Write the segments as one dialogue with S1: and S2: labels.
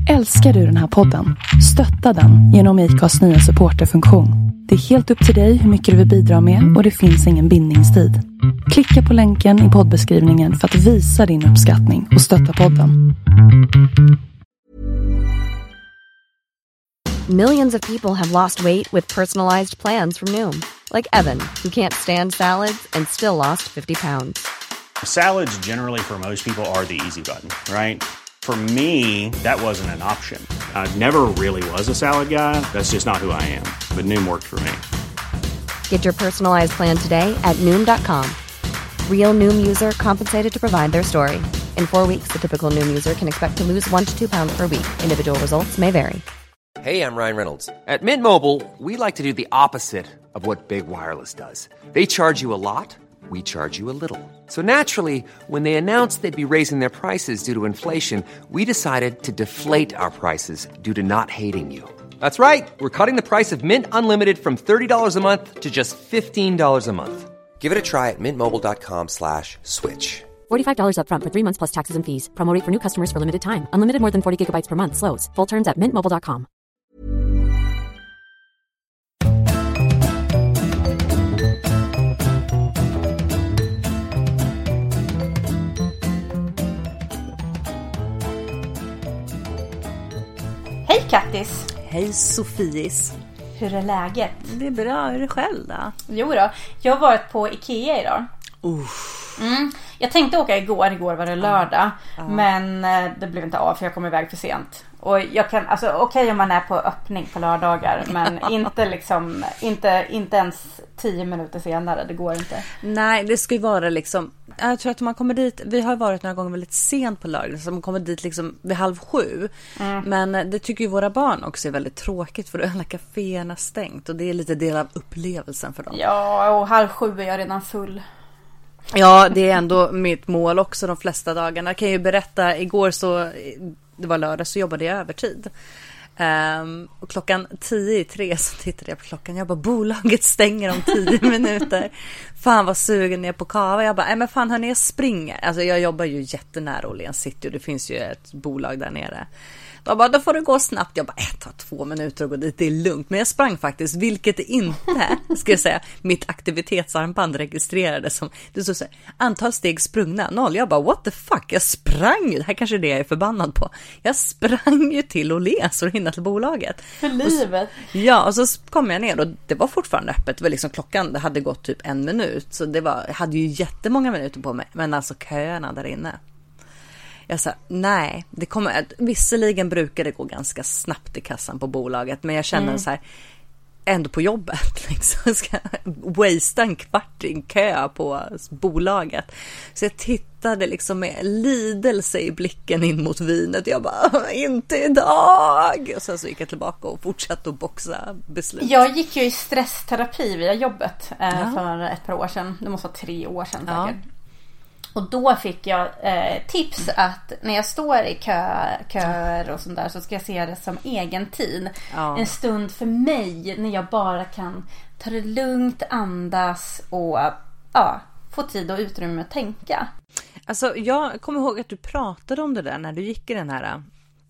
S1: Älskar du den här podden? Stötta den genom ICAs nya supporterfunktion. Det är helt upp till dig hur mycket du vill bidra med och det finns ingen bindningstid. Klicka på länken i poddbeskrivningen för att visa din uppskattning och stötta podden.
S2: Millions of people have lost weight with personalized plans from Noom. Like Evan, who can't stand salads and still lost 50 pounds.
S3: Salads generally for most people are the easy button, right? For me, that wasn't an option. I never really was a salad guy. That's just not who I am. But Noom worked for me.
S2: Get your personalized plan today at Noom.com. Real Noom user compensated to provide their story. In 4 weeks, the typical Noom user can expect to lose 1 to 2 pounds per week. Individual results may vary.
S4: Hey, I'm Ryan Reynolds. At Mint Mobile, we like to do the opposite of what Big Wireless does. They charge you a lot. We charge you a little. So naturally, when they announced they'd be raising their prices due to inflation, we decided to deflate our prices due to not hating you. That's right. We're cutting the price of Mint Unlimited from $30 a month to just $15 a month. Give it a try at mintmobile.com/switch.
S2: $45 up front for 3 months plus taxes and fees. Promo rate for new customers for limited time. Unlimited more than 40 gigabytes per month. Slows full terms at mintmobile.com.
S5: Hej Kattis!
S6: Hej Sofies!
S5: Hur är läget?
S6: Det är bra, hur är det själv då?
S5: Jo då, jag har varit på Ikea idag. Jag tänkte åka igår var det lördag. Men det blev inte av för jag kom iväg för sent. Och jag kan, alltså okej om man är på öppning på lördagar. Men inte liksom, inte ens 10 minuter senare, det går inte.
S6: Nej, det ska ju vara liksom, jag tror att man kommer dit, vi har varit några gånger väldigt sent på lördag. Så man kommer dit liksom vid 6:30. Men det tycker ju våra barn också är väldigt tråkigt. För då är alla kaféerna stängt. Och det är lite del av upplevelsen för dem.
S5: Ja, och 6:30 är jag redan full.
S6: Ja, det är ändå mitt mål också de flesta dagarna. Jag kan ju berätta, igår så, det var lördag så jobbade jag övertid. Och klockan 10:03 så tittade jag på klockan. Jag bara, bolaget stänger om 10 minuter. Fan vad sugen är på kava. Jag bara, nej men fan hörni, jag springer. Alltså jag jobbar ju jättenära Åhléns City och det finns ju ett bolag där nere. Jag bara, då får det gå snabbt. Jag bara, det tar 2 minuter att gå dit, det är lugnt. Men jag sprang faktiskt, vilket inte, ska jag säga, mitt aktivitetsarmband registrerade som, det stod så här, antal steg sprungna, 0. Jag bara, what the fuck, jag sprang ju, det här kanske är det jag är förbannad på. Jag sprang ju till Åhléns och hinna till bolaget.
S5: För livet.
S6: Ja, och så kom jag ner och det var fortfarande öppet. Det var liksom klockan, det hade gått typ 1 minut. Så det var, jag hade ju jättemånga minuter på mig. Men alltså köerna där inne. Jag sa, nej, det kommer, visserligen brukar det gå ganska snabbt i kassan på bolaget, men jag känner så här, ändå på jobbet liksom, ska wastea en kvart i en kö på bolaget. Så jag tittade liksom med lidelse i blicken in mot vinet. Jag bara, inte idag! Och sen så gick jag tillbaka och fortsatte att boxa beslut.
S5: Jag gick ju i stressterapi via jobbet för ett par år sedan. Det måste vara 3 år sedan säkert. Och då fick jag tips att när jag står i köer och sånt där så ska jag se det som egen tid. En stund för mig när jag bara kan ta det lugnt, andas och få tid och utrymme att tänka. Alltså jag kommer ihåg att du pratade om det där när du gick i den här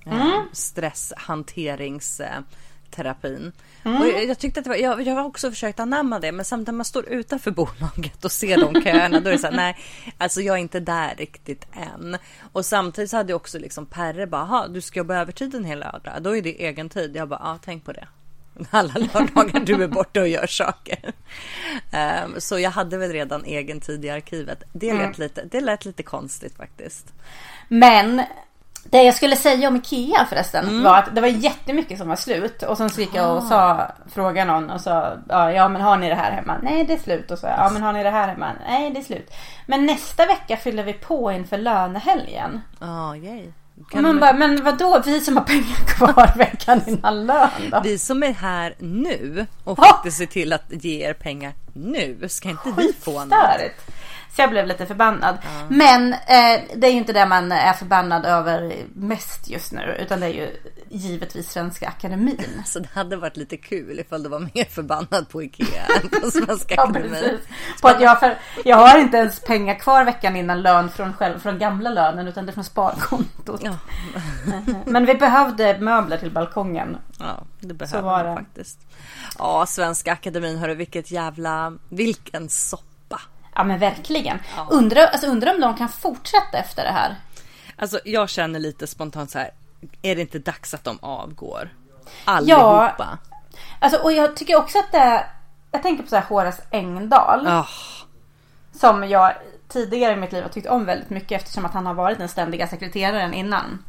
S5: stresshanteringsterapin. Och jag tyckte att det var, jag har också försökt anamma det, men samtidigt när man står utanför bolaget och ser de köerna, då är det så här, nej, alltså jag är inte där riktigt än. Och samtidigt så hade jag också liksom Perre bara, du ska jobba övertiden hela lördag, då är det egen tid. Jag bara, tänk på det. Alla lördagar du är borta och gör saker. Så jag hade väl redan egen tid i arkivet. Det lät lite konstigt faktiskt. Men det jag skulle säga om Ikea förresten var att det var jättemycket som var slut. Och sen så gick jag och frågade någon och sa, ja men har ni det här hemma? Nej, det är slut. Och så, ja men har ni det här hemma? Nej, det är slut. Men nästa vecka fyller vi på inför lönehelgen.
S6: Yay.
S5: Men vadå? Vi som har pengar kvar veckan innan lön då?
S6: Vi som är här nu och faktiskt ser till att ge er pengar nu. Ska inte vi få något?
S7: Så jag blev lite förbannad. Men det är ju inte det man är förbannad över mest just nu, utan det är ju givetvis Svenska Akademin.
S5: Så det hade varit lite kul ifall du var mer förbannad på Ikea än på Svenska
S7: Ja,
S5: Akademin.
S7: precis. På att jag har inte ens pengar kvar veckan innan lön från gamla lönen, utan det är från sparkontot.
S5: Ja.
S7: Men vi behövde möbler till balkongen.
S5: Ja, det behöver
S7: Så var
S5: man
S7: det.
S5: faktiskt. Ja, Svenska Akademin, hörru, vilken soppa.
S7: Ja, men verkligen.
S5: Ja.
S7: Undrar om de kan fortsätta efter det här.
S5: Alltså, jag känner lite spontant så här, är det inte dags att de avgår? Allihopa.
S7: Ja, alltså, och jag tycker också att jag tänker på så här Horace Engdahl. Som jag tidigare i mitt liv har tyckt om väldigt mycket, eftersom att han har varit den ständiga sekreteraren innan.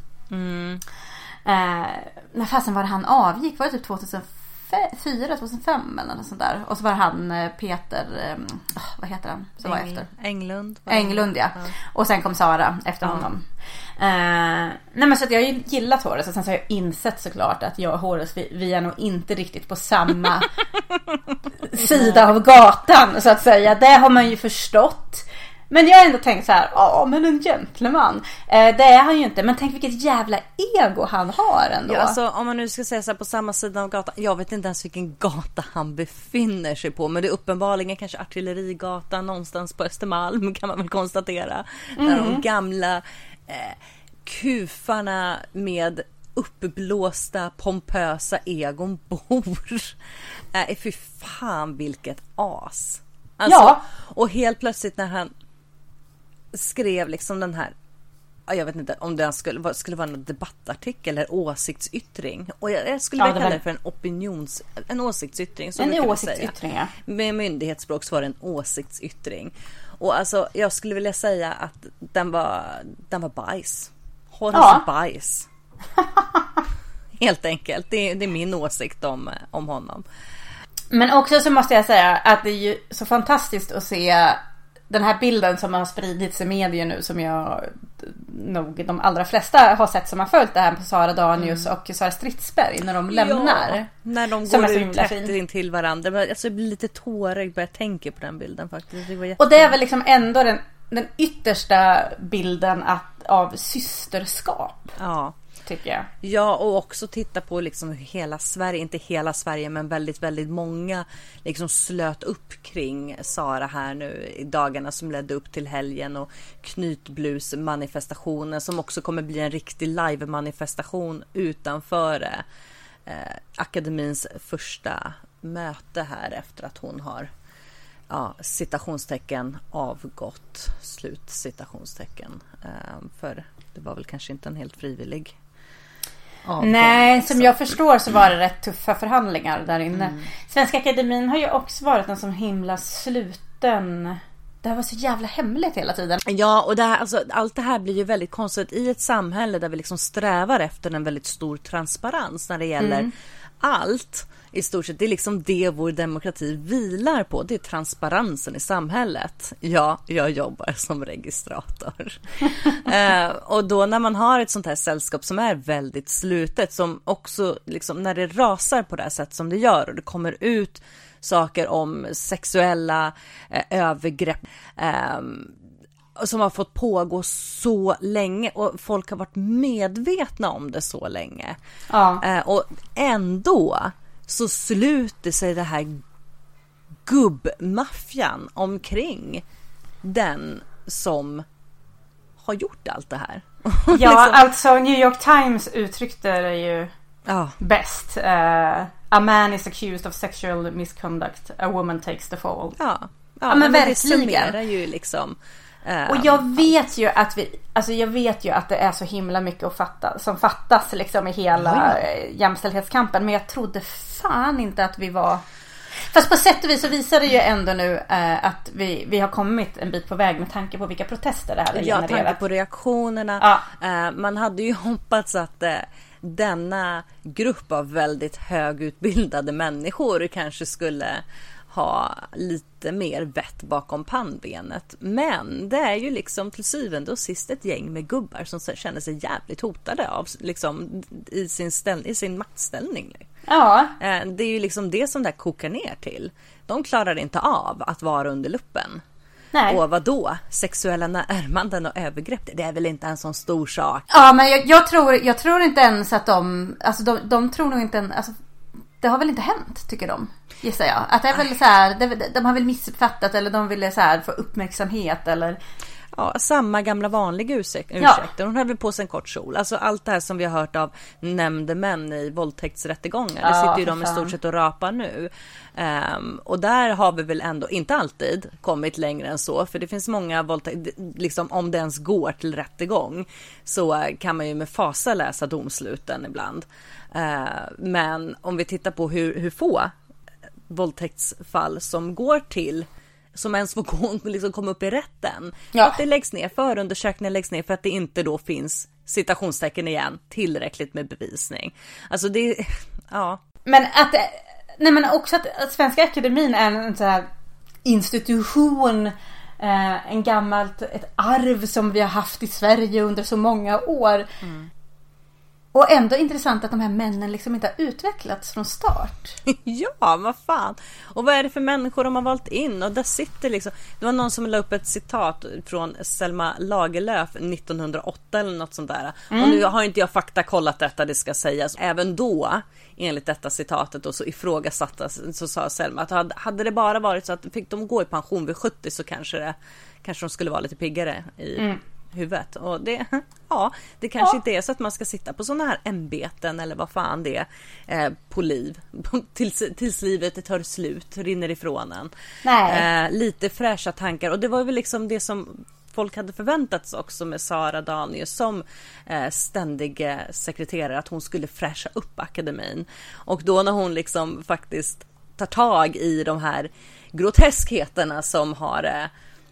S7: När fasen var det han avgick? Var det typ 2004, 2005 eller något sånt där? Och så var han Peter, vad heter han? Så var efter. Englund, ja. Och sen kom Sara efter honom. Nej, men så att jag har ju gillat Horace, och sen så har jag insett såklart att jag och Horace, vi är nog inte riktigt på samma sida av gatan, så att säga. Det har man ju förstått. Men jag har ändå tänkt så här, men en gentleman. Det är han ju inte, men tänk vilket jävla ego han har ändå.
S5: Ja, alltså, om man nu ska säga så här, på samma sida av gatan, jag vet inte ens vilken gata han befinner sig på, men det är uppenbarligen kanske Artillerigatan någonstans på Östermalm, kan man väl konstatera. Där de gamla kufarna med uppblåsta pompösa egon bor. Fy fan, vilket as. Alltså,
S7: ja.
S5: Och helt plötsligt när han skrev liksom den här, jag vet inte om det skulle vara en debattartikel eller åsiktsyttring, och jag skulle vilja kalla det för en åsiktsyttring, så
S7: en åsiktsyttring, ja.
S5: Med myndighetsspråk så var det en åsiktsyttring, och alltså jag skulle vilja säga att den var bajs. Bajs. Helt enkelt, det är min åsikt om honom. Men
S7: också så måste jag säga att det är ju så fantastiskt att se den här bilden som har spridits i media nu, som jag nog de allra flesta har sett som har följt det här på Sara Danius och Sara Stridsberg när de lämnar.
S5: När de går ut tätt in till varandra. Alltså jag blir lite tårig bara jag tänker på den bilden faktiskt.
S7: Och det är väl liksom ändå den yttersta bilden av systerskap.
S5: Ja.
S7: Tycker jag.
S5: Ja, och också titta på liksom hur hela Sverige, inte hela Sverige men väldigt, väldigt många liksom slöt upp kring Sara här nu i dagarna som ledde upp till helgen, och knytblusmanifestationen som också kommer bli en riktig live-manifestation utanför akademins första möte här efter att hon har citationstecken avgått, slutcitationstecken, för det var väl kanske inte en helt frivillig
S7: Nej, som jag förstår så var det rätt tuffa förhandlingar där inne. Svenska Akademin har ju också varit en sån himla sluten. Det var så jävla hemligt hela tiden.
S5: Ja, och det här, alltså, allt det här blir ju väldigt konstigt i ett samhälle där vi liksom strävar efter en väldigt stor transparens när det gäller allt. I stort sett, det är liksom det vår demokrati vilar på. Det är transparensen i samhället. Ja, jag jobbar som registrator. Och då när man har ett sånt här sällskap som är väldigt slutet, som också liksom, när det rasar på det här sätt som det gör och det kommer ut saker om sexuella övergrepp som har fått pågå så länge, och folk har varit medvetna om det så länge.
S7: Ja.
S5: Och ändå så sluter sig det här gubbmaffian omkring den som har gjort allt det här.
S7: Ja, liksom. Alltså New York Times uttryckte det ju bäst. A man is accused of sexual misconduct. A woman takes the fall.
S5: Ja,
S7: men
S5: det summerar ju liksom.
S7: Och jag vet ju att det är så himla mycket som fattas liksom i hela jämställdhetskampen, men jag trodde fan inte att vi var. Fast på sätt och vis så visar det ju ändå nu att vi har kommit en bit på väg med tanke på vilka protester det här har genererat.
S5: Ja, tanke på reaktionerna. Man hade ju hoppats att denna grupp av väldigt högutbildade människor kanske skulle ha lite mer vett bakom pannbenet. Men det är ju liksom till syvende och sist ett gäng med gubbar som känner sig jävligt hotade av liksom i sin maktställning.
S7: Ja.
S5: Det är ju liksom det som det kokar ner till. De klarar inte av att vara under luppen.
S7: Nej.
S5: Och vadå? Sexuella närmanden och övergrepp, det är väl inte en sån stor sak?
S7: Ja, men jag tror inte ens att de tror nog inte alltså, det har väl inte hänt, tycker de, gissar jag. Att det är väl så här, de har väl missuppfattat, eller de ville så här få uppmärksamhet, eller...
S5: Ja, samma gamla vanliga ursäkter. Hon hade väl på sig en kort kjol. Alltså allt det här som vi har hört av nämndemän i våldtäktsrättegångar. Det sitter ju de i stort sett och rapar nu. Och där har vi väl ändå inte alltid kommit längre än så. För det finns många våldtäkter, liksom om det ens går till rättegång, så kan man ju med fasa läsa domsluten ibland. Men om vi tittar på hur få våldtäktsfall som går till, som ens får liksom komma upp i rätten. Att det läggs ner, förundersökningen läggs ner för att det inte då finns, citationstecken igen, tillräckligt med bevisning. Alltså det, ja.
S7: Men men också att Svenska Akademin är en så här institution, ett arv som vi har haft i Sverige under så många år. Och ändå intressant att de här männen liksom inte har utvecklats från start.
S5: Ja, vad fan. Och vad är det för människor de har valt in? Och där sitter liksom... Det var någon som la upp ett citat från Selma Lagerlöf 1908 eller något sånt där. Och nu har inte jag faktakollat detta, det ska sägas. Även då, enligt detta citatet, och så ifrågasattes, så sa Selma att hade det bara varit så att fick de gå i pension vid 70, så kanske de skulle vara lite piggare i... huvudet. Och det kanske inte är så att man ska sitta på såna här ämbeten eller vad fan det är på liv tills livet tar slut, rinner ifrån en. Lite fräscha tankar, och det var väl liksom det som folk hade förväntat sig också med Sara Danius som ständig sekreterare, att hon skulle fräscha upp akademin. Och då när hon liksom faktiskt tar tag i de här groteskheterna som har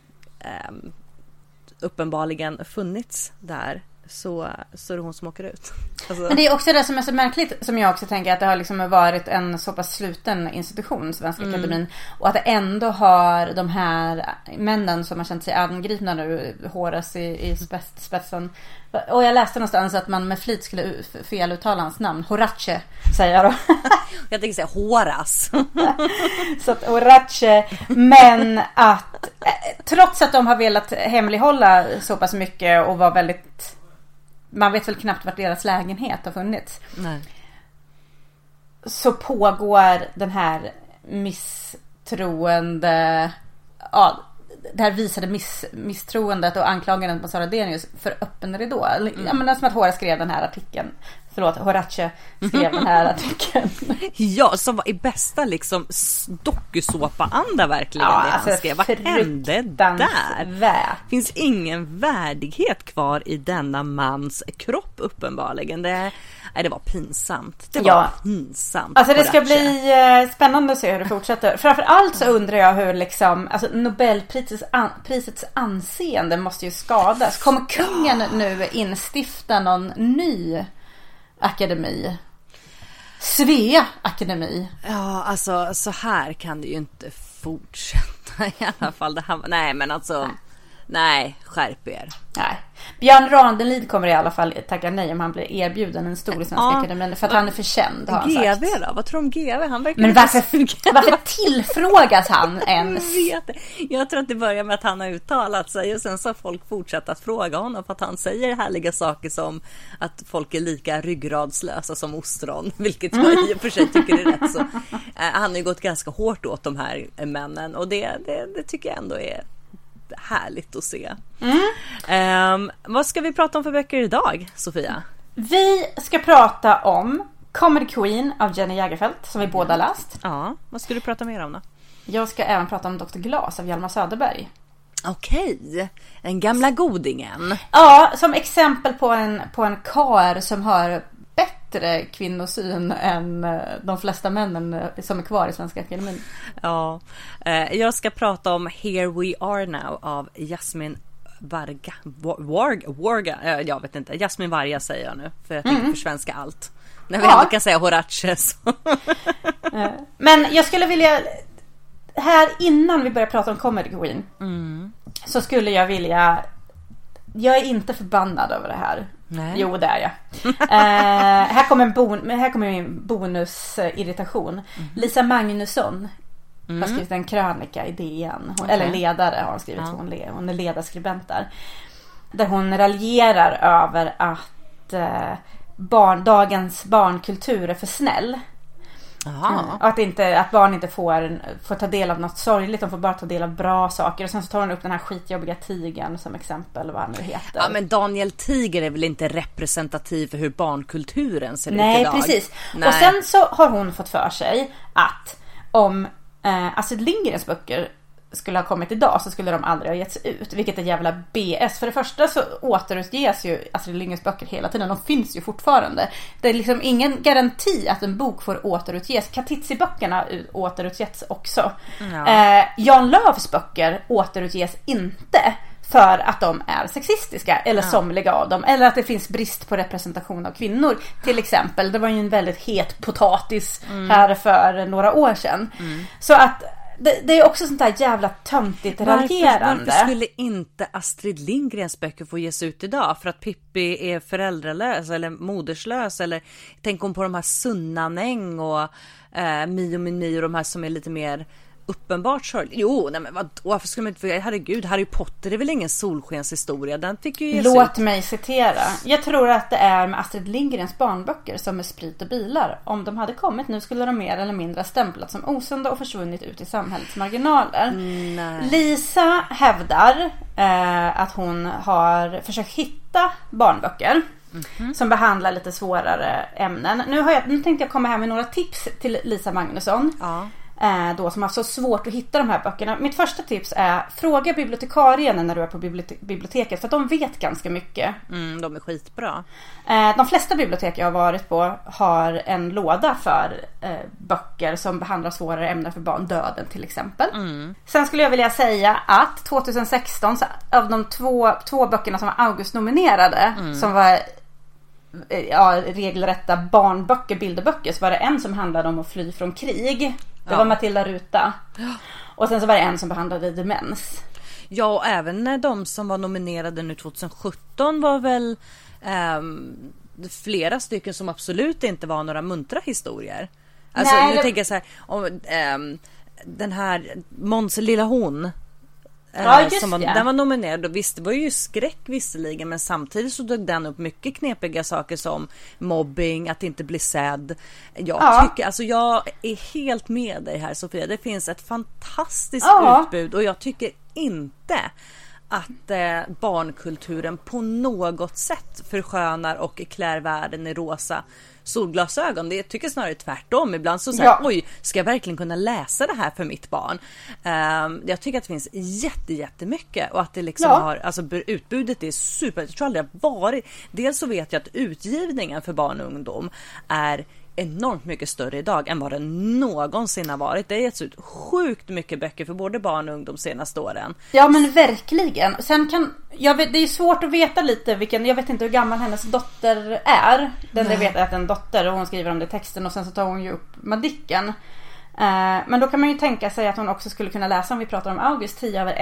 S5: uppenbarligen funnits där, så är det hon som åker ut. Alltså.
S7: Men det är också det som är så märkligt, som jag också tänker, att det har liksom varit en så pass sluten institution, Svenska Akademin, och att det ändå har de här männen som har känt sig angripna nu, håras i spetsen. Och jag läste någonstans att man med flit skulle feluttala hans namn. Horace, säger jag då.
S5: Jag tänker säga Horas.
S7: Så att Horace, men att trots att de har velat hemlighålla så pass mycket och var väldigt... Man vet väl knappt vart deras lägenhet har funnits.
S5: Nej.
S7: Så pågår den här misstroende... Ja, det här visade misstroendet och anklagandet på Sara Danius för öppen ridå. Jag menar, som att Horace skrev den här artikeln. Horace skrev den här artikeln.
S5: Ja, som var i bästa liksom dokusåpa-anda verkligen. Ja, det han skrev. Vad hände där? Finns ingen värdighet kvar i denna mans kropp uppenbarligen. Det var pinsamt. Det var pinsamt.
S7: Alltså det ska bli spännande att se hur det fortsätter. Framförallt så undrar jag hur liksom, alltså Nobelprisets anseende måste ju skadas. Kommer kungen nu instifta någon ny akademi? Svea akademi.
S5: Ja, alltså så här kan det ju inte fortsätta i alla fall. Det här, nej, men alltså... Nej, skärp er.
S7: Nej. Björn Ranelid kommer i alla fall tacka nej om han blir erbjuden en stor i Svenska Akademin, för att han är för känd, har han sagt.
S5: GV då? Vad tror du om GV? Han verkar...
S7: Men varför tillfrågas han ens?
S5: Jag tror att det börjar med att han har uttalat sig, och sen så har folk fortsatt att fråga honom för att han säger härliga saker som att folk är lika ryggradslösa som ostron, vilket jag i och för sig tycker är rätt så. Han har ju gått ganska hårt åt de här männen, och det tycker jag ändå är härligt att se. Vad ska vi prata om för böcker idag, Sofia?
S7: Vi ska prata om Comedy Queen av Jenny Jägerfeld, som vi båda läst.
S5: Ja, vad ska du prata mer om då?
S7: Jag ska även prata om Dr. Glas av Hjalmar Söderberg.
S5: Okej, den gamla godingen.
S7: Ja, som exempel på en karl som har bättre kvinnosyn än de flesta männen som är kvar i Svenska Akademin.
S5: Ja, jag ska prata om Here We Are Now av Jasmin Varga. Jag vet inte, Jasmin Varga säger jag nu, för jag tänker för svenska allt. När vi ändå kan säga Horace.
S7: Men jag skulle vilja, här innan vi börjar prata om Comedy Queen, så skulle jag vilja... Jag är inte förbannad över det här.
S5: Nej.
S7: Jo, det är jag. Här kommer min bonusirritation. Lisa Magnusson har skrivit en krönika i DN. Eller ledare har hon skrivit. Hon är ledarskribent där hon raljerar över att dagens barnkultur är för snäll. Att barn inte får ta del av något sorgligt. De får bara ta del av bra saker. Och sen så tar hon upp den här skitjobbiga tigern som exempel, vad han nu heter.
S5: Ja, men Daniel Tiger är väl inte representativ för hur barnkulturen ser ut idag?
S7: Nej, precis. Och sen så har hon fått för sig att om Astrid Lindgrens böcker skulle ha kommit idag så skulle de aldrig ha getts ut, vilket är jävla BS. För det första så återutges ju Astrid Lindgrens böcker hela tiden, de finns ju fortfarande. Det är liksom ingen garanti att en bok får återutges. Katitzi-böckerna återutges också. Jan Lööfs böcker återutges inte för att de är sexistiska eller somliga av dem, eller att det finns brist på representation av kvinnor till exempel. Det var ju en väldigt het potatis här för några år sedan. Så att det är också sånt där jävla töntigt raljerande.
S5: Varför skulle inte Astrid Lindgrens böcker få ges ut idag? För att Pippi är föräldralös eller moderslös? Eller tänk om på de här Sunnanäng och Mio min Mio och de här som är lite mer uppenbart sorgligt. Jo, nej men varför skulle man inte... Herregud, Harry Potter är väl ingen solskenshistoria. Den fick ju
S7: Låt mig citera. Jag tror att det är med Astrid Lindgrens barnböcker som med sprit och bilar. Om de hade kommit nu skulle de mer eller mindre stämplat som osunda och försvunnit ut i samhällets marginaler. Lisa hävdar att hon har försökt hitta barnböcker som behandlar lite svårare ämnen. Nu tänkte jag komma här med några tips till Lisa Magnusson. Då, som har så svårt att hitta de här böckerna. Mitt första tips är fråga bibliotekarien när du är på biblioteket, för att de vet ganska mycket.
S5: De är skitbra.
S7: De flesta bibliotek jag har varit på har en låda för böcker som behandlar svårare ämnen för barn, döden till exempel. Sen skulle jag vilja säga att 2016 så av de två böckerna som var August-nominerade som var regelrätta barnböcker, bilderböcker, så var det en som handlade om att fly från krig. Det var Matilda Ruta. Och sen så var det en som behandlade demens.
S5: Ja, och även de som var nominerade nu 2017 var väl flera stycken som absolut inte var några muntra historier. Alltså nu tänker jag så här om den här Måns lilla hon. Den var nominerad, och visst det var ju skräck visserligen, men samtidigt så tog den upp mycket knepiga saker som mobbing, att inte bli sedd. Jag tycker, alltså jag är helt med dig här Sofia, det finns ett fantastiskt utbud, och jag tycker inte att barnkulturen på något sätt förskönar och klär världen i rosa solglasögon. Det tycker snarare tvärtom. Ibland så säger oj, ska jag verkligen kunna läsa det här för mitt barn? Jag tycker att det finns jättemycket, och att det liksom har, alltså utbudet är super. Jag tror aldrig det har varit. Dels så vet jag att utgivningen för barn och ungdom är enormt mycket större idag än vad det någonsin har varit. Det har getts ut sjukt mycket böcker för både barn och ungdom senaste åren.
S7: Ja, men verkligen. Sen det är svårt att veta lite jag vet inte hur gammal hennes dotter är. Jag vet att en dotter, och hon skriver om det i texten, och sen så tar hon ju upp Madicken. Men då kan man ju tänka sig att hon också skulle kunna läsa, om vi pratar om August 10/1.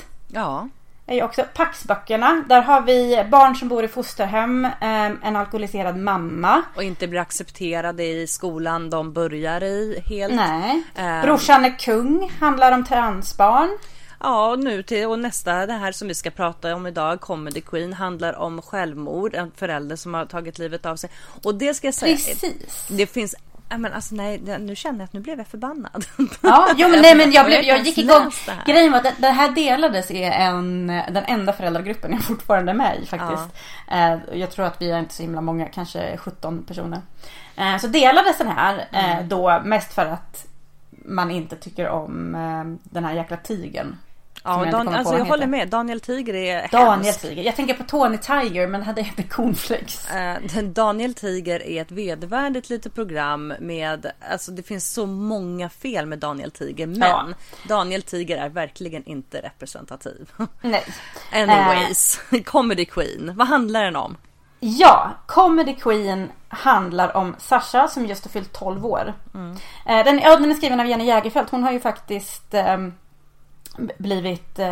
S5: Ja.
S7: Är ju också Paxböckerna. Där har vi barn som bor i fosterhem, en alkoholiserad mamma.
S5: Och inte blir accepterade i skolan de börjar i helt.
S7: Nej. Brorsan är kung, handlar om transbarn.
S5: Ja, och nästa, det här som vi ska prata om idag, Comedy Queen, handlar om självmord, en förälder som har tagit livet av sig. Och det ska jag säga,
S7: precis.
S5: Det finns... Men alltså nej, nu känner jag att nu blev jag förbannad.
S7: Ja, men jag gick igång. Grejen var att det här delades i den enda föräldragruppen jag fortfarande är med i faktiskt. Jag tror att vi är inte så himla många, kanske 17 personer. Så delades den här då mest för att man inte tycker om den här jäkla tigern.
S5: Ja, jag håller med. Daniel Tiger är
S7: Daniel Tiger. Jag tänker på Tony Tiger, men hade heter Cornflakes.
S5: Daniel Tiger är ett vedervärdigt litet program med, alltså det finns så många fel med Daniel Tiger, men Daniel Tiger är verkligen inte representativ. Nej. Anyways, Comedy Queen. Vad handlar den om?
S7: Ja, Comedy Queen handlar om Sasha som just har fyllt 12 år. Den är skriven av Jenny Jägerfeldt. Hon har ju faktiskt blivit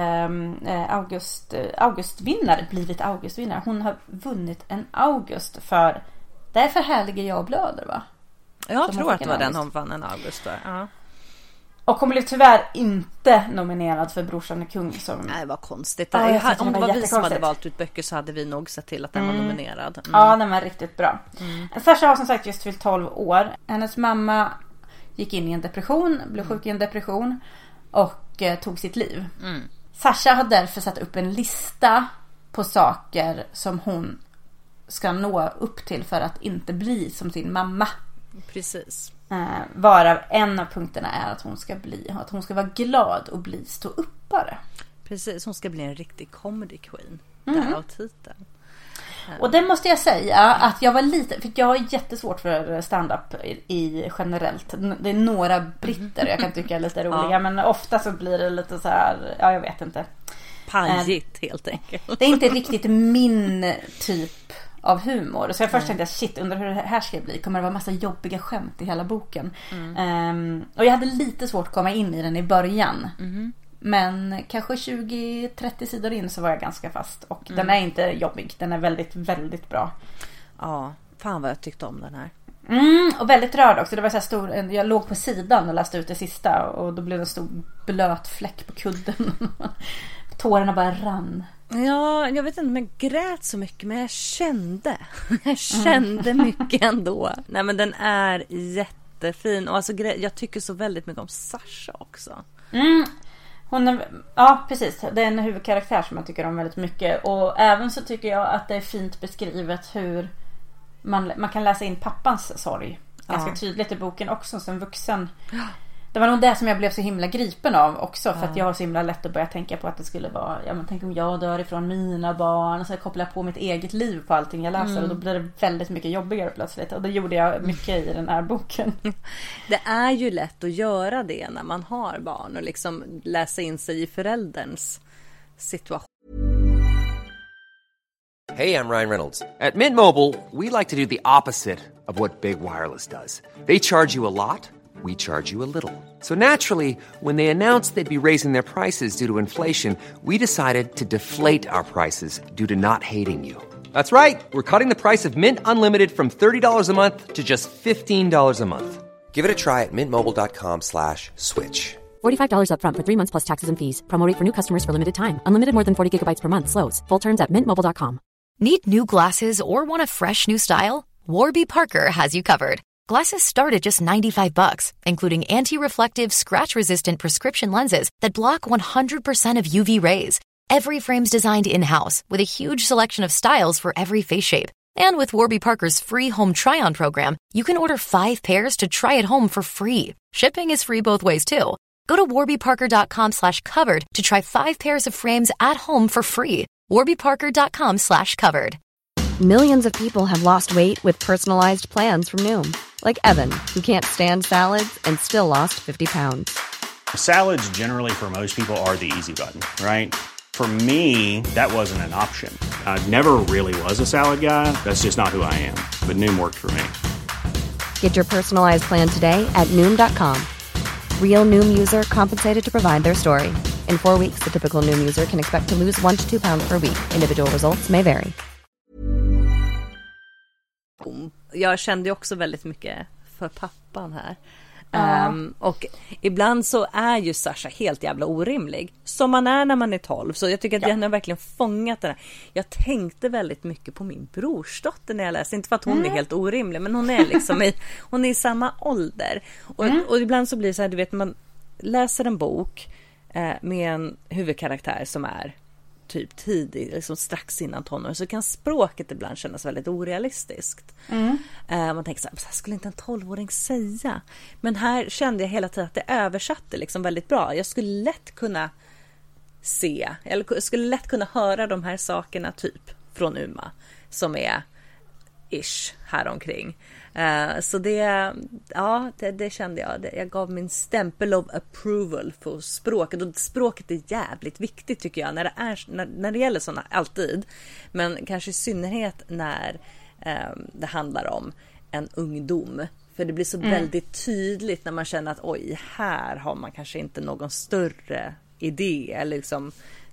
S7: Augustvinnare. Hon har vunnit en August för Därför härliger jag blöder, va?
S5: Jag tror att det var den hon vann en August för. Ja.
S7: Och hon blev tyvärr inte nominerad för Brorsan är kung.
S5: Nej, det var konstigt.
S7: Ja,
S5: om det var vi som hade valt ut böcker så hade vi nog sett till att den var nominerad.
S7: Ja, den var riktigt bra. Sasha har som sagt just fyllt 12 år. Hennes mamma gick in i en depression, blev sjuk i en depression och tog sitt liv. Sasha har därför satt upp en lista på saker som hon ska nå upp till för att inte bli som sin mamma.
S5: Precis.
S7: Varav en av punkterna är att hon ska vara glad och bli ståuppare.
S5: Precis, hon ska bli en riktig comedy queen. Därav titeln.
S7: Och det måste jag säga att jag var lite, för jag har jättesvårt för stand-up i generellt. Det är några britter jag kan tycka är lite roliga, men ofta så blir det lite så här, ja jag vet inte.
S5: Pajigt helt enkelt.
S7: Det är inte riktigt min typ av humor. Så jag först tänkte shit, undrar hur det här ska bli. Kommer det vara massa jobbiga skämt i hela boken? Och jag hade lite svårt att komma in i den i början. Men kanske 20-30 sidor in så var jag ganska fast. Och den är inte jobbig. Den är väldigt, väldigt bra.
S5: Ja, fan vad jag tyckte om den här.
S7: Och väldigt rörd också. Det var så här stor, jag låg på sidan och läste ut det sista. Och då blev det en stor blöt fläck på kudden. Tårarna bara rann.
S5: Ja, jag vet inte om jag grät så mycket, men jag kände mycket ändå. Nej, men den är jättefin. Och alltså, jag tycker så väldigt mycket om Sasha också.
S7: Hon är, ja, precis. Det är en huvudkaraktär som jag tycker om väldigt mycket. Och även så tycker jag att det är fint beskrivet hur man kan läsa in pappans sorg ganska tydligt i boken också som vuxen. Det var nog det som jag blev så himla gripen av också. För att jag har så himla lätt att börja tänka på att det skulle vara, ja men tänk om jag dör ifrån mina barn. Och så kopplar jag på mitt eget liv på allting jag läser. Och då blir det väldigt mycket jobbigare plötsligt. Och det gjorde jag mycket i den här boken.
S5: Det är ju lätt att göra det när man har barn. Och liksom läsa in sig i förälderns situation.
S4: Hey, I'm Ryan Reynolds. At Mint Mobile, we like to do the opposite of what Big Wireless does. They charge you a lot. We charge you a little. So naturally, when they announced they'd be raising their prices due to inflation, we decided to deflate our prices due to not hating you. That's right. We're cutting the price of Mint Unlimited from $30 a month to just $15 a month. Give it a try at mintmobile.com/switch.
S8: $45 up front for 3 months plus taxes and fees. Promo rate for new customers for limited time. Unlimited more than 40 gigabytes per month. Slows full terms at mintmobile.com.
S9: Need new glasses or want a fresh new style? Warby Parker has you covered. Glasses start at just $95, including anti-reflective, scratch-resistant prescription lenses that block 100% of UV rays. Every frame's designed in-house with a huge selection of styles for every face shape. And with Warby Parker's free home try-on program, you can order 5 pairs to try at home for free. Shipping is free both ways, too. Go to warbyparker.com/covered to try 5 pairs of frames at home for free. warbyparker.com/covered.
S2: Millions of people have lost weight with personalized plans from Noom. Like Evan, who can't stand salads and still lost 50 pounds.
S3: Salads generally for most people are the easy button, right? For me, that wasn't an option. I never really was a salad guy. That's just not who I am. But Noom worked for me.
S2: Get your personalized plan today at Noom.com. Real Noom user compensated to provide their story. In 4 weeks, the typical Noom user can expect to lose 1 to 2 pounds per week. Individual results may vary.
S5: Jag kände också väldigt mycket för pappan här. Och ibland så är ju Sasha helt jävla orimlig. Som man är när man är 12. Så jag tycker att jag har verkligen fångat det här. Jag tänkte väldigt mycket på min brorsdotter när jag läste. Inte för att hon är helt orimlig, men hon är liksom hon är i samma ålder. Och ibland så blir det så här, du vet, man läser en bok med en huvudkaraktär som är typ tidig, liksom strax innan tonår, så kan språket ibland kännas väldigt orealistiskt. Man tänker så här skulle inte en 12-åring säga. Men här kände jag hela tiden att det översatte liksom väldigt bra. Jag skulle lätt kunna se, eller skulle lätt kunna höra de här sakerna typ från Uma, som är ish här omkring. Så det kände jag. Jag gav min stämpel of approval för språket. Och språket är jävligt viktigt tycker jag. När det gäller sådana, alltid. Men kanske i synnerhet när det handlar om en ungdom. För det blir så väldigt tydligt när man känner att oj, här har man kanske inte någon större idé. Eller liksom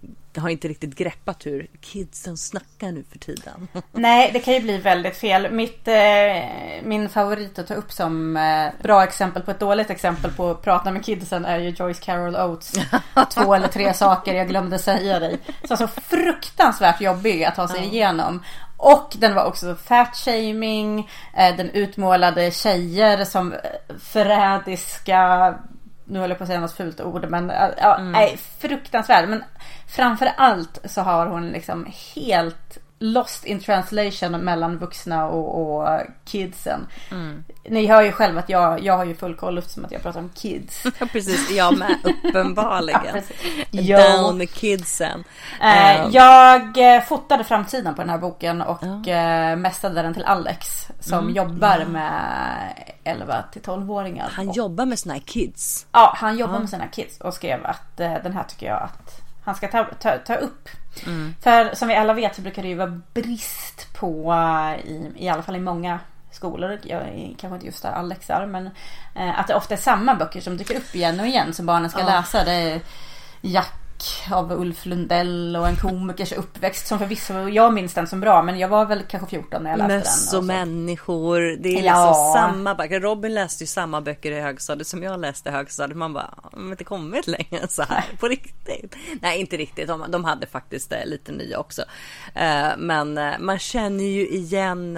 S5: har inte riktigt greppat hur kidsen snackar nu för tiden.
S7: Nej, det kan ju bli väldigt fel. Min favorit att ta upp som bra exempel på ett dåligt exempel på att prata med kidsen är ju Joyce Carol Oates 2 eller 3 saker jag glömde säga dig. Så fruktansvärt jobbig att ta sig igenom. Och den var också fat-shaming. Den utmålade tjejer som förrädiska. Nu håller jag på att säga något fult ord, men fruktansvärt. Men framför allt så har hon liksom helt lost in translation mellan vuxna och kidsen. Ni hör ju själv att jag har ju full koll eftersom att jag pratar om kids.
S5: Ja, precis. Jag med, uppenbarligen. Down med kidsen.
S7: Jag fotade framtiden på den här boken och mästade den till Alex som jobbar med 11-12-åringar.
S5: Han jobbar med såna här kids.
S7: Ja, han jobbar med såna här kids och skrev att den här tycker jag att han ska ta upp. För som vi alla vet så brukar det ju vara brist på i alla fall i många skolor, kanske inte just där Alex är, men att det ofta är samma böcker som dyker upp igen och igen som barnen ska läsa. Det är Jack av Ulf Lundell och en komikers uppväxt som förvisso jag minns den som bra, men jag var väl kanske 14 när jag läste
S5: Möss
S7: den.
S5: Och människor, det är liksom samma böcker. Robin läste ju samma böcker i högstadiet som jag läste i högstadiet. Man bara, men det kommer inte längre så här på riktigt. Nej, inte riktigt. De hade faktiskt lite nya också. Men man känner ju igen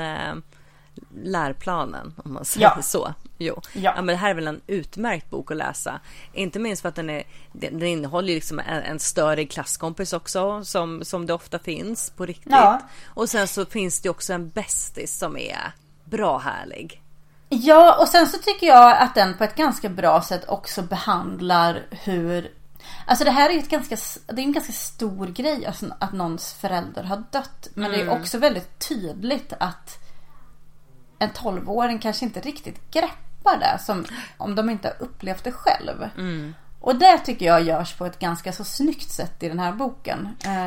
S5: lärplanen, om man säger så. Jo. Ja, men det här är väl en utmärkt bok att läsa. Inte minst för att den innehåller liksom en större klasskompis också, som det ofta finns på riktigt. Ja. Och sen så finns det också en bästis som är bra härlig.
S7: Ja, och sen så tycker jag att den på ett ganska bra sätt också behandlar hur... Alltså det här är det är en ganska stor grej alltså, att någons förälder har dött. Men det är också väldigt tydligt att en 12-åring kanske inte riktigt greppar det som om de inte har upplevt det själv. Och det tycker jag görs på ett ganska så snyggt sätt i den här boken.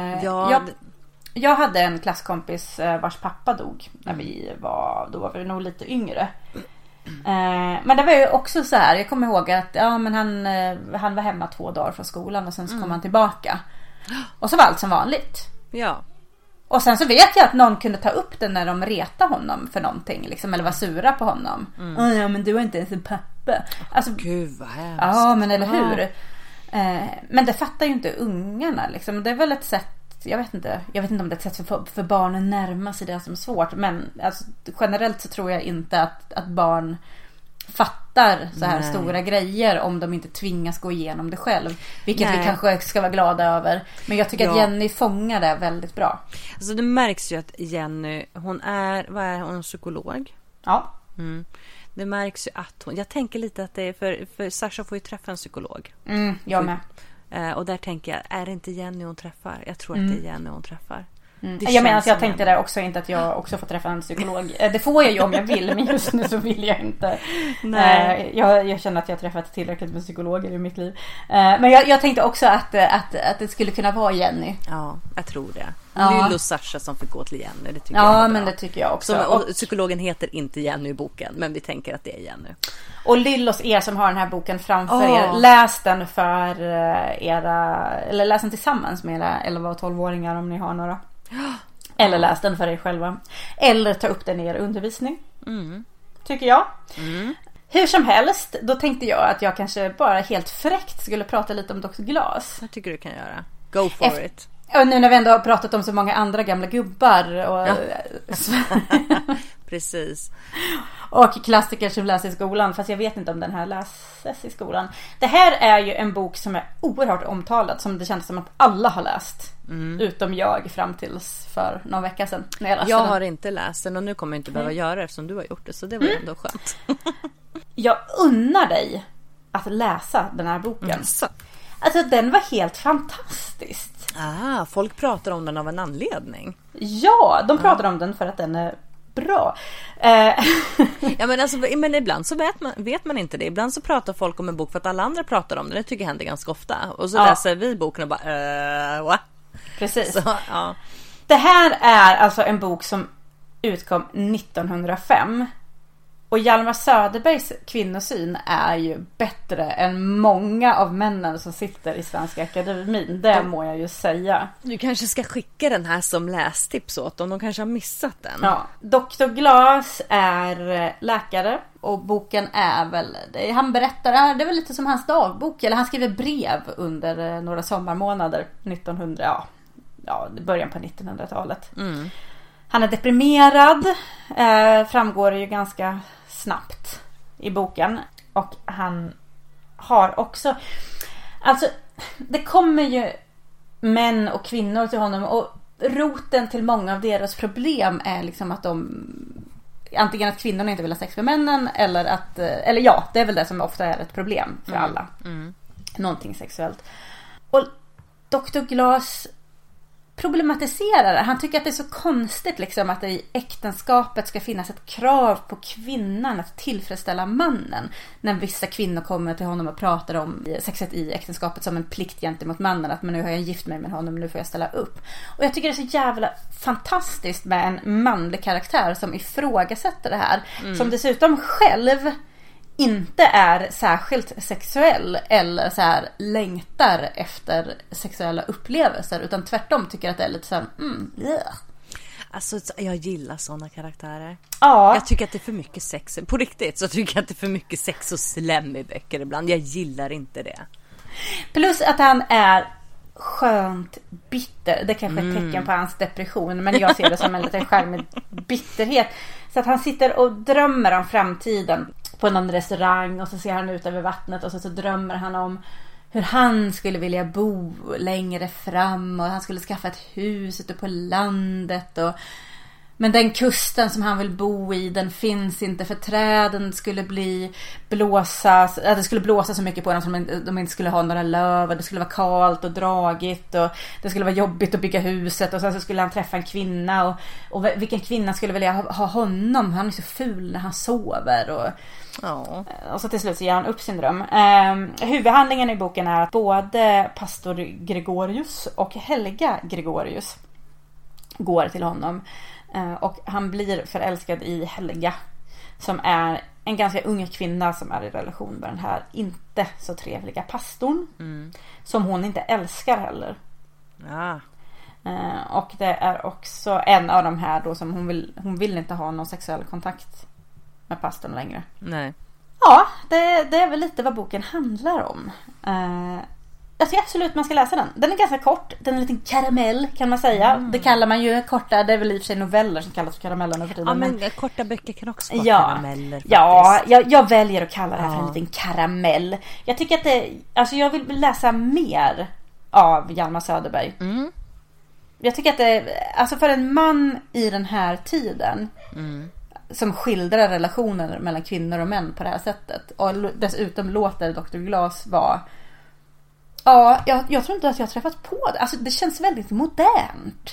S7: Jag hade en klasskompis vars pappa dog när då var vi nog lite yngre. Men det var ju också så här, jag kommer ihåg att men han var hemma 2 dagar från skolan och sen så kom han tillbaka. Och så var allt som vanligt.
S5: Ja.
S7: Och sen så vet jag att någon kunde ta upp det när de retade honom för någonting liksom, eller var sura på honom. Ja, men du är inte ens en pappa. Alltså,
S5: gud vad hemskt.
S7: Ja, men eller hur? Men det fattar ju inte ungarna liksom. Det är väl ett sätt, jag vet inte om det är ett sätt för barnen närma sig det som är svårt. Men alltså, generellt så tror jag inte att barn fattar så här stora grejer om de inte tvingas gå igenom det själv. Vilket vi kanske ska vara glada över. Men jag tycker att Jenny fångar det väldigt bra.
S5: Alltså det märks ju att Jenny, hon är psykolog.
S7: Ja.
S5: Det märks ju att jag tänker lite att det är för Sasha får ju träffa en psykolog.
S7: Jag med.
S5: Och där tänker jag, är det inte Jenny hon träffar? Jag tror att det är Jenny hon träffar.
S7: Jag menar att jag tänkte det också, inte att jag också får träffa en psykolog. Det får jag ju om jag vill, men just nu så vill jag inte. Nej. Jag känner att jag har träffat tillräckligt med psykologer i mitt liv. Men jag tänkte också att det skulle kunna vara Jenny.
S5: Ja, jag tror det. Lill och Sasha som fick gå till Jenny. Det tycker
S7: jag men det tycker jag också.
S5: Och psykologen heter inte Jenny i boken, men vi tänker att det är Jenny.
S7: Och Lillos er som har den här boken framför er, läs den för eller läs den tillsammans med era 11- och 12-åringar om ni har några. Eller läs den för er själva. Eller ta upp den i er undervisning. Tycker jag. Hur som helst, då tänkte jag att jag kanske bara helt fräckt skulle prata lite om Dr. Glas.
S5: Jag tycker du kan göra. Go for it.
S7: Och nu när vi ändå har pratat om så många andra gamla gubbar och
S5: precis.
S7: Och klassiker som läses i skolan, fast jag vet inte om den här läses i skolan. Det här är ju en bok som är oerhört omtalad, som det känns som att alla har läst. Utom jag fram tills för någon vecka sedan när
S5: jag har inte läst den och nu kommer jag inte behöva göra det eftersom du har gjort det, så det var ändå skönt.
S7: Jag unnar dig att läsa den här boken. Alltså den var helt fantastisk.
S5: Folk pratar om den av en anledning.
S7: Ja, de pratar om den för att den är bra.
S5: Ja, men ibland så vet man inte det. Ibland så pratar folk om en bok för att alla andra pratar om den. Det tycker jag händer ganska ofta. Och så läser vi boken och bara what?
S7: Precis.
S5: Så,
S7: Det här är alltså en bok som utkom 1905. Och Hjalmar Söderbergs kvinnosyn är ju bättre än många av männen som sitter i Svenska Akademin. Det må jag ju säga.
S5: Du kanske ska skicka den här som lästips åt dem. De kanske har missat den.
S7: Ja, Dr. Glas är läkare och boken är väl... Han berättar, det är väl lite som hans dagbok. Eller han skriver brev under några sommarmånader 1900, början på 1900-talet. Han är deprimerad, framgår ju ganska snabbt i boken. Och han har också... Alltså, det kommer ju män och kvinnor till honom. Och roten till många av deras problem är liksom att antingen att kvinnorna inte vill ha sex med männen. Eller att... Eller ja, det är väl det som ofta är ett problem för alla. Någonting sexuellt. Och Dr. Glas problematiserar det. Han tycker att det är så konstigt liksom, att det i äktenskapet ska finnas ett krav på kvinnan att tillfredsställa mannen. När vissa kvinnor kommer till honom och pratar om sexet i äktenskapet som en plikt gentemot mannen. Att men nu har jag gift mig med honom, nu får jag ställa upp. Och jag tycker det är så jävla fantastiskt med en manlig karaktär som ifrågasätter det här. Som dessutom själv inte är särskilt sexuell eller så här längtar efter sexuella upplevelser, utan tvärtom tycker att det är lite så här,
S5: Alltså jag gillar såna karaktärer.
S7: Ja.
S5: Jag tycker att det är för mycket sex. På riktigt så tycker jag att det är för mycket sex och slem i böcker ibland. Jag gillar inte det.
S7: Plus att han är skönt bitter. Det kanske är ett tecken på hans depression, men jag ser det som en liten charmig bitterhet. Så att han sitter och drömmer om framtiden på någon restaurang, och så ser han ut över vattnet, och så drömmer han om hur han skulle vilja bo längre fram, och han skulle skaffa ett hus ute på landet, men den kusten som han vill bo i, den finns inte, för träden skulle det skulle blåsa så mycket på dem som de inte skulle ha några löv, och det skulle vara kallt och dragigt, och det skulle vara jobbigt att bygga huset, och sen så skulle han träffa en kvinna, och vilken kvinna skulle vilja ha honom? Han är så ful när han sover, och så till slut så ger han upp sin dröm. Huvudhandlingen i boken är att både pastor Gregorius och Helga Gregorius går till honom. Och han blir förälskad i Helga, som är en ganska ung kvinna som är i relation med den här inte så trevliga pastorn, som hon inte älskar heller. Och det är också en av de här då som hon vill inte ha någon sexuell kontakt med pastorn längre.
S5: Nej.
S7: Ja, det är väl lite vad boken handlar om. Jag tycker absolut man ska läsa den. Den är ganska kort. Den är en liten karamell, kan man säga. Det kallar man ju korta. Det är väl i och för sig noveller som kallas för karameller nu för tiden.
S5: Ja, men korta böcker kan också vara karameller faktiskt.
S7: Ja, jag väljer att kalla det här för en liten karamell. Jag tycker att jag vill läsa mer av Hjalmar Söderberg. Jag tycker att för en man i den här tiden som skildrar relationer mellan kvinnor och män på det här sättet, och dessutom låter Dr. Glas vara... Ja, jag tror inte att jag har träffat på det. Alltså, det känns väldigt modernt.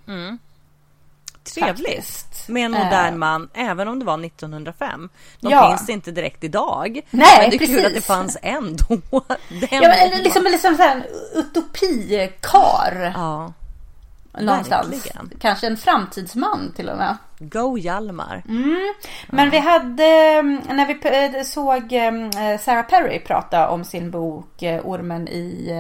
S5: Trevligt.
S7: Faktiskt.
S5: Med en modern man, även om det var 1905. De finns det inte direkt idag.
S7: Nej,
S5: men det är
S7: precis.
S5: kul att det fanns ändå.
S7: Liksom så här en utopikar.
S5: Ja.
S7: Någonstans.
S5: Verkligen.
S7: Kanske en framtidsman till och med.
S5: Go Hjalmar.
S7: Men vi hade, när vi såg Sarah Perry prata om sin bok Ormen i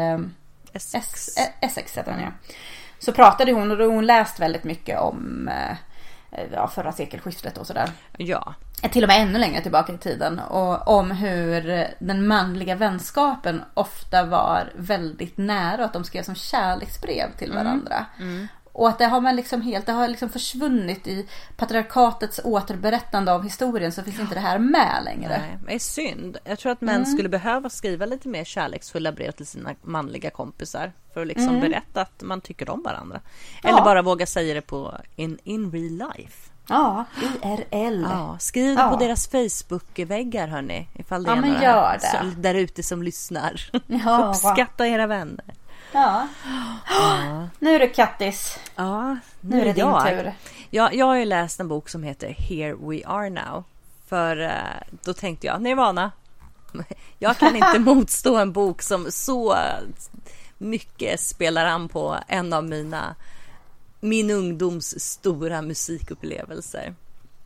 S7: Essex heter den, så pratade hon, och hon läst väldigt mycket om förra sekelskiftet och sådär.
S5: Ja.
S7: Till och med ännu längre tillbaka i tiden, och om hur den manliga vänskapen ofta var väldigt nära, att de skrev som kärleksbrev till varandra. Och att det har man liksom det har liksom försvunnit i patriarkatets återberättande av historien, så finns inte det här med längre.
S5: Nej, det är synd. Jag tror att män skulle behöva skriva lite mer kärleksfulla brev till sina manliga kompisar för att liksom berätta att man tycker om varandra. Eller bara våga säga det på in real life.
S7: Ja, IRL.
S5: Ja, skriv det på deras Facebook-väggar, hörni, ifall det är
S7: men
S5: några
S7: gör det.
S5: där ute som lyssnar.
S7: Ja.
S5: Uppskatta era vänner.
S7: Ja. Nu är det Kattis.
S5: Ja,
S7: nu är det din tur.
S5: Jag har ju läst en bok som heter Here We Are Now. För då tänkte jag, Nirvana. Jag kan inte motstå en bok som så mycket spelar an på en av min ungdoms stora musikupplevelser.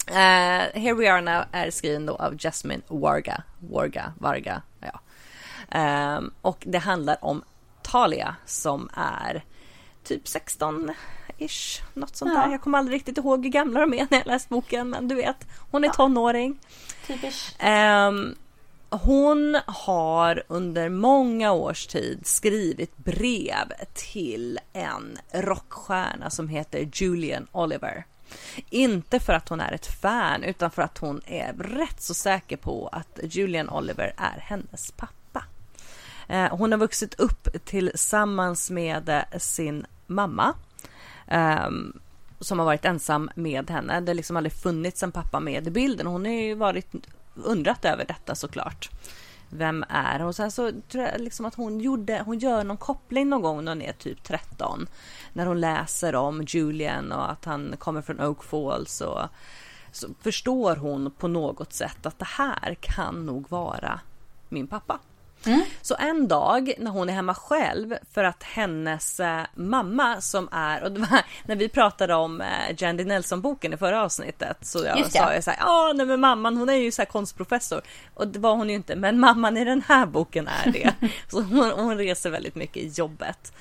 S5: Here We Are Now är skriven då av Jasmine Varga. Ja. Och det handlar om Talia som är typ 16-ish, något sånt där. Jag kommer aldrig riktigt ihåg hur gamla de är när jag läst boken, men du vet, hon är tonåring.
S7: Typiskt.
S5: Hon har under många års tid skrivit brev till en rockstjärna som heter Julian Oliver. Inte för att hon är ett fan, utan för att hon är rätt så säker på att Julian Oliver är hennes pappa. Hon har vuxit upp tillsammans med sin mamma, som har varit ensam med henne. Det har liksom aldrig funnits en pappa med i bilden. Hon har ju undrat över detta såklart. Vem är hon? Och sen så tror jag liksom att hon gör någon koppling någon gång när hon är typ 13. När hon läser om Julian och att han kommer från Oak Falls, så förstår hon på något sätt att det här kan nog vara min pappa. Så en dag när hon är hemma själv, för att hennes mamma som är, och det var, när vi pratade om Jandy Nelson-boken i förra avsnittet, så sa jag så här, nej men mamman, hon är ju så här konstprofessor, och det var hon ju inte, men mamman i den här boken är det. Så hon reser väldigt mycket i jobbet.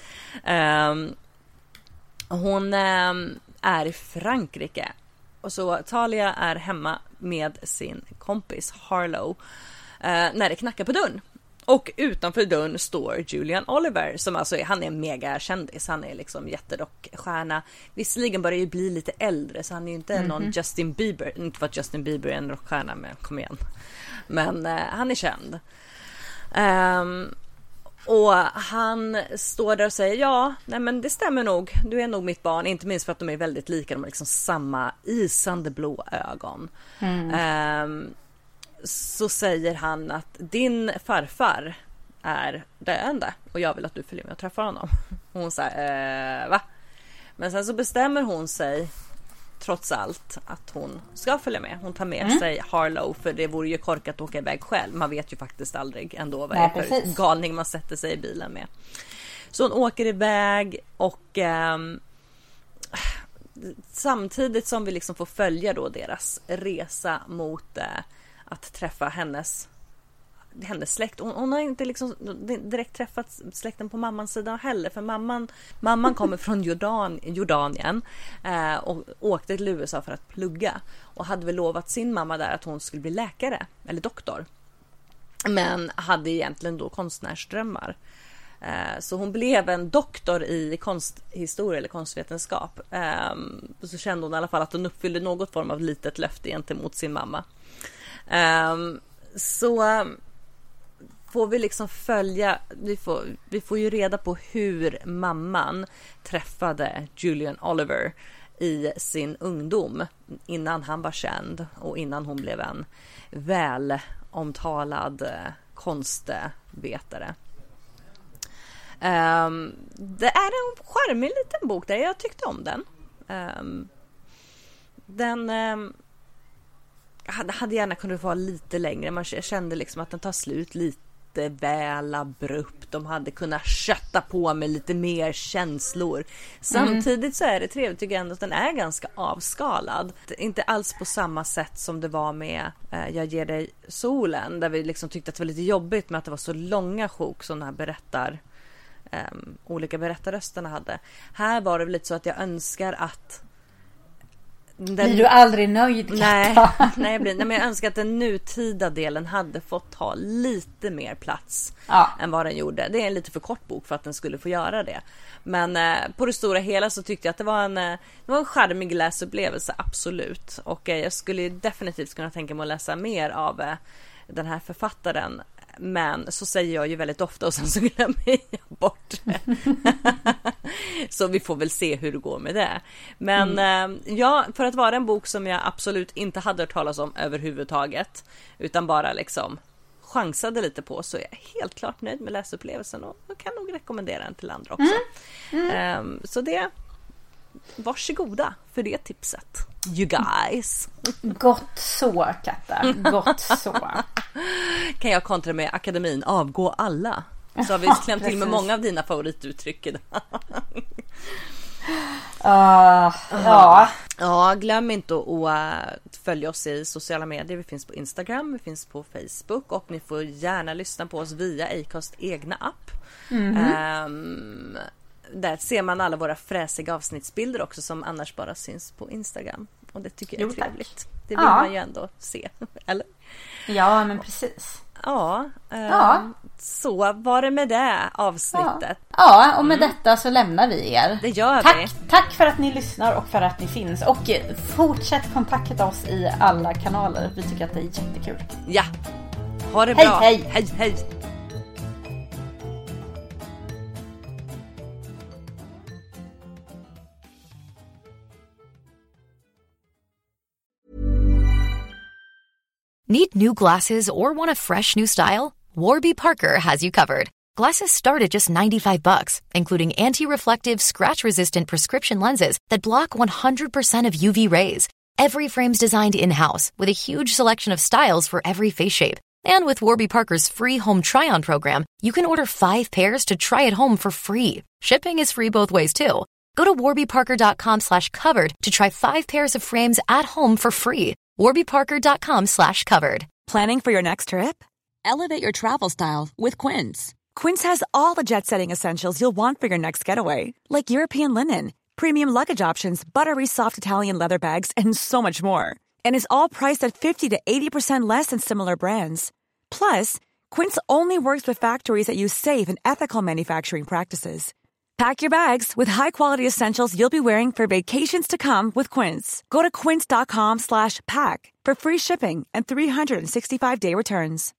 S5: Hon är i Frankrike, och så Talia är hemma med sin kompis Harlow när det knackar på dörren. Och utanför dörren står Julian Oliver, som alltså han är en mega kändis. Han är liksom jätterockstjärna. Visserligen börjar ju bli lite äldre, så han är ju inte någon Justin Bieber. Inte för att Justin Bieber är en rockstjärna, men kom igen. Men han är känd. Och han står där och säger, nej men det stämmer nog. Du är nog mitt barn, inte minst för att de är väldigt lika. De har liksom samma isande blå ögon. Så säger han att din farfar är döende och jag vill att du följer med och träffar honom. Och hon säger, va? Men sen så bestämmer hon sig trots allt att hon ska följa med. Hon tar med sig Harlow, för det vore ju korkat att åka iväg själv. Man vet ju faktiskt aldrig ändå vad det är för galning man sätter sig i bilen med. Så hon åker iväg, och samtidigt som vi liksom får följa då deras resa mot att träffa hennes släkt. Hon har inte liksom direkt träffat släkten på mammans sida heller, för mamman kommer från Jordanien och åkte till USA för att plugga, och hade väl lovat sin mamma där att hon skulle bli läkare eller doktor, men hade egentligen då konstnärsdrömmar. Så hon blev en doktor i konsthistoria eller konstvetenskap. Så kände hon i alla fall att hon uppfyllde något form av litet löfte gentemot sin mamma. Så får vi liksom följa, vi får ju reda på hur mamman träffade Julian Oliver i sin ungdom, innan han var känd och innan hon blev en väl omtalad konstvetare. Det är en charmig liten bok där, jag tyckte om den. Den hade gärna kunnat vara lite längre. Man kände liksom att den tar slut lite väl abrupt. De hade kunnat kötta på med lite mer känslor. Samtidigt så är det trevligt, tycker jag ändå, att den är ganska avskalad. Inte alls på samma sätt som det var med Jag ger dig solen, där vi liksom tyckte att det var lite jobbigt med att det var så långa sjok som den här olika berättarrösterna hade. Här var det väl lite så att jag önskar att
S7: blir du aldrig nöjd?
S5: Nej, men jag önskar att den nutida delen hade fått ta lite mer plats än vad den gjorde. Det är en lite för kort bok för att den skulle få göra det. Men på det stora hela så tyckte jag att det var en charmig läsupplevelse, absolut. Och jag skulle definitivt kunna tänka mig att läsa mer av den här författaren. Men så säger jag ju väldigt ofta, och sen så glömmer jag bort det. Så vi får väl se hur det går med det. Men för att vara en bok som jag absolut inte hade hört talas om överhuvudtaget, utan bara liksom chansade lite på, så är jag helt klart nöjd med läsupplevelsen, och jag kan nog rekommendera den till andra också. Så det, varsågoda för det tipset, you guys.
S7: Gott så, Katta. Gott så.
S5: Kan jag kontra med akademin, avgå alla. Så har vi klämt till med många av dina favorituttryck idag. Ja, glöm inte att följa oss i sociala medier. Vi finns på Instagram, vi finns på Facebook och ni får gärna lyssna på oss via Acast egna app. Där ser man alla våra fräsiga avsnittsbilder också som annars bara syns på Instagram. Och det tycker jag är trevligt. Det vill man ju ändå se, eller?
S7: Ja, men precis.
S5: Ja, så var det med det avsnittet.
S7: Ja, och med detta så lämnar vi er.
S5: Det gör vi.
S7: Tack för att ni lyssnar och för att ni finns. Och fortsätt kontakta oss i alla kanaler. Vi tycker att det är jättekul.
S5: Ja, ha det bra.
S7: Hej.
S9: Need new glasses or want a fresh new style? Warby Parker has you covered. Glasses start at just $95, including anti-reflective, scratch-resistant prescription lenses that block 100% of UV rays. Every frame's designed in-house with a huge selection of styles for every face shape. And with Warby Parker's free home try-on program, you can order 5 pairs to try at home for free. Shipping is free both ways, too. Go to warbyparker.com/covered to try 5 pairs of frames at home for free. warbyparker.com/covered.
S10: Planning for your next trip? Elevate your travel style with Quince. Quince has all the jet-setting essentials you'll want for your next getaway, like European linen, premium luggage options, buttery soft Italian leather bags, and so much more. And is all priced at 50 to 80% less than similar brands. Plus, Quince only works with factories that use safe and ethical manufacturing practices. Pack your bags with high-quality essentials you'll be wearing for vacations to come with Quince. Go to quince.com/pack for free shipping and 365-day returns.